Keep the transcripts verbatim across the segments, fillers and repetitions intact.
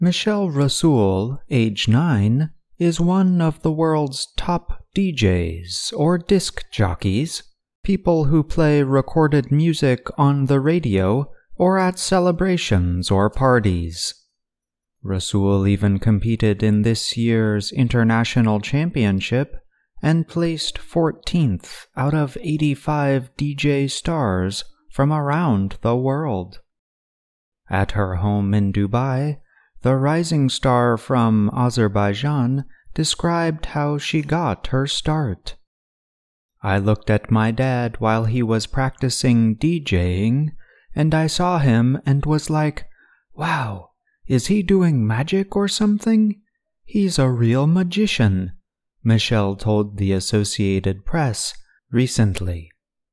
Michelle Rasool, age nine, is one of the world's top D Js, or disc jockeys, people who play recorded music on the radio or at celebrations or parties. Rasool even competed in this year's International Championship and placed fourteenth out of eighty-five D J stars from around the world. At her home in Dubai, the rising star from Azerbaijan described how she got her start. "I looked at my dad while he was practicing DJing, and I saw him and was like, wow, is he doing magic or something? He's a real magician," Michelle told the Associated Press recently.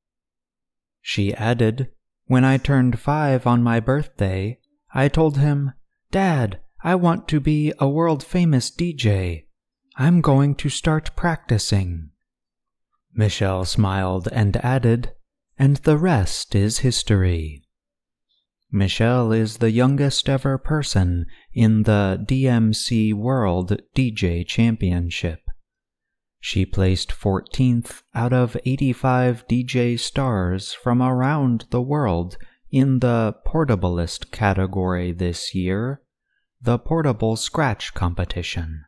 She added, "When I turned five on my birthday, I told him, 'Dad, I want to be a world-famous D J. I'm going to start practicing.'" Michelle smiled and added, "And the rest is history." Michelle is the youngest ever person in the D M C World D J Championship. She placed fourteenth out of eighty-five D J stars from around the world in the Portablest category this year, the Portable Scratch Competition.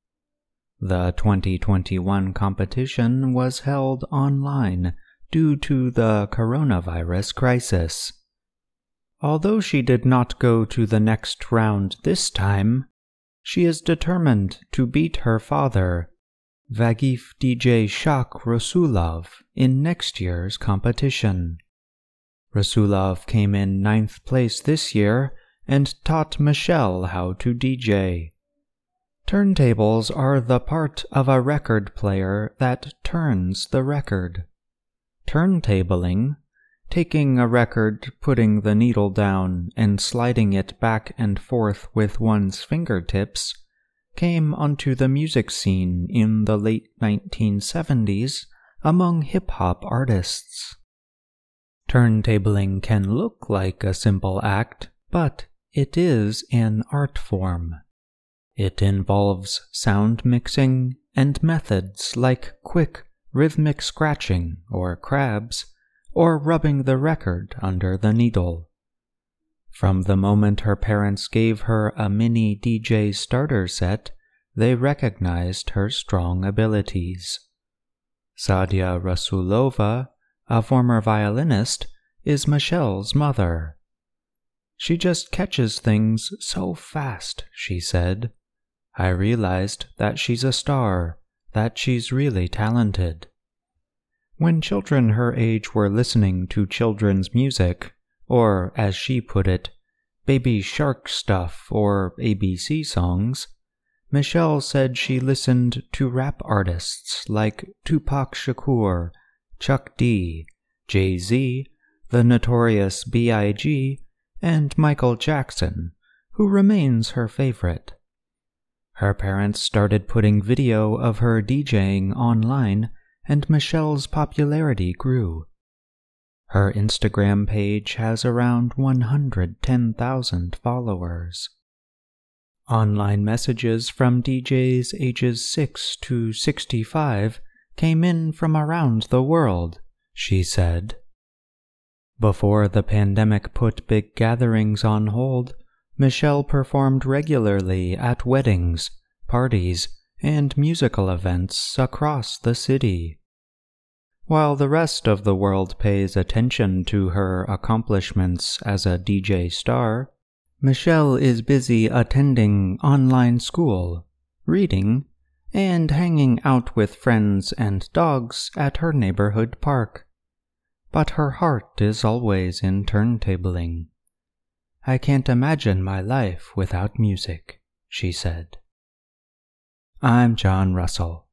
The twenty twenty-one competition was held online due to the coronavirus crisis. Although she did not go to the next round this time, she is determined to beat her father, Vagif D J Shak Rasulov, in next year's competition. Rasulov came in ninth place this year and taught Michelle how to D J. Turntables are the part of a record player that turns the record. Turntabling, taking a record, putting the needle down, and sliding it back and forth with one's fingertips, came onto the music scene in the late nineteen seventies among hip-hop artists. Turntabling can look like a simple act, but it is an art form. It involves sound mixing and methods like quick, rhythmic scratching, or crabs, or rubbing the record under the needle. From the moment her parents gave her a mini D J starter set, they recognized her strong abilities. Sadia Rasulova, a former violinist, is Michelle's mother. "She just catches things so fast," she said. "I realized that she's a star, that she's really talented." When children her age were listening to children's music, or, as she put it, Baby Shark stuff or A B C songs, Michelle said she listened to rap artists like Tupac Shakur, Chuck D, Jay-Z, the Notorious B I G, and Michael Jackson, who remains her favorite. Her parents started putting video of her DJing online, and Michelle's popularity grew. Her Instagram page has around one hundred ten thousand followers. Online messages from D Js ages six to sixty-five came in from around the world, she said. Before the pandemic put big gatherings on hold, Michelle performed regularly at weddings, parties, and musical events across the city. While the rest of the world pays attention to her accomplishments as a D J star, Michelle is busy attending online school, reading, and hanging out with friends and dogs at her neighborhood park. But her heart is always in turntabling. "I can't imagine my life without music," she said. I'm John Russell.